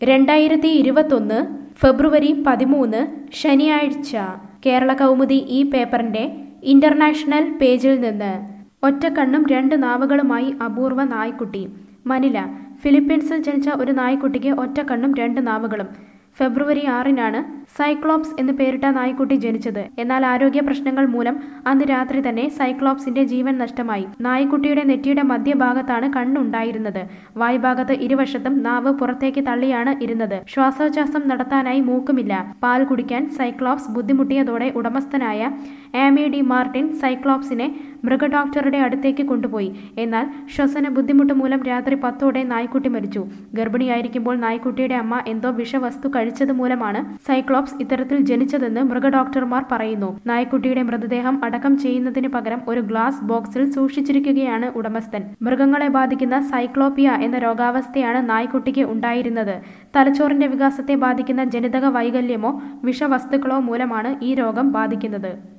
2021 ഫെബ്രുവരി 13 ശനിയാഴ്ച കേരള കൗമുദി ഈ പേപ്പറിന്റെ ഇന്റർനാഷണൽ പേജിൽ നിന്ന് ഒറ്റക്കണ്ണും രണ്ട് നാവുകളുമായി അപൂർവ നായ്ക്കുട്ടി. മനില. ഫിലിപ്പീൻസിൽ ജനിച്ച ഒരു നായ്ക്കുട്ടിക്ക് ഒറ്റക്കണ്ണും രണ്ട് നാവുകളും. ഫെബ്രുവരി 6-നാണ് സൈക്ലോപ്സ് എന്ന് പേരിട്ട നായ്ക്കുട്ടി ജനിച്ചത്. എന്നാൽ ആരോഗ്യ പ്രശ്നങ്ങൾ മൂലം അന്ന് രാത്രി തന്നെ സൈക്ലോപ്സിന്റെ ജീവൻ നഷ്ടമായി. നായ്ക്കുട്ടിയുടെ നെറ്റിയുടെ മധ്യഭാഗത്താണ് കണ്ണുണ്ടായിരുന്നത്. വായ്ഭാഗത്ത് ഇരുവശത്തും നാവ് പുറത്തേക്ക് തള്ളിയാണ് ഇരുന്നത്. ശ്വാസോച്ഛ്വാസം നടത്താനായി മൂക്കുമില്ല. പാൽ കുടിക്കാൻ സൈക്ലോപ്സ് ബുദ്ധിമുട്ടിയതോടെ ഉടമസ്ഥനായ ആമി ഡി മാർട്ടിൻ സൈക്ലോപ്സിനെ മൃഗഡോക്ടറുടെ അടുത്തേക്ക് കൊണ്ടുപോയി. എന്നാൽ ശ്വസന ബുദ്ധിമുട്ട് മൂലം രാത്രി 10ഓടെ നായ്ക്കുട്ടി മരിച്ചു. ഗർഭിണിയായിരിക്കുമ്പോൾ നായ്ക്കുട്ടിയുടെ അമ്മ എന്തോ വിഷവസ്തു കഴിച്ചത് മൂലമാണ് സൈക്ലോപ്സ് ഇത്തരത്തിൽ ജനിച്ചതെന്ന് മൃഗഡോക്ടർമാർ പറയുന്നു. നായ്ക്കുട്ടിയുടെ മൃതദേഹം അടക്കം ചെയ്യുന്നതിന് പകരം ഒരു ഗ്ലാസ് ബോക്സിൽ സൂക്ഷിച്ചിരിക്കുകയാണ് ഉടമസ്ഥൻ. മൃഗങ്ങളെ ബാധിക്കുന്ന സൈക്ലോപിയ എന്ന രോഗാവസ്ഥയാണ് നായ്ക്കുട്ടിക്ക് ഉണ്ടായിരുന്നത്. തലച്ചോറിന്റെ വികാസത്തെ ബാധിക്കുന്ന ജനിതക വൈകല്യമോ വിഷവസ്തുക്കളോ മൂലമാണ് ഈ രോഗം ബാധിക്കുന്നത്.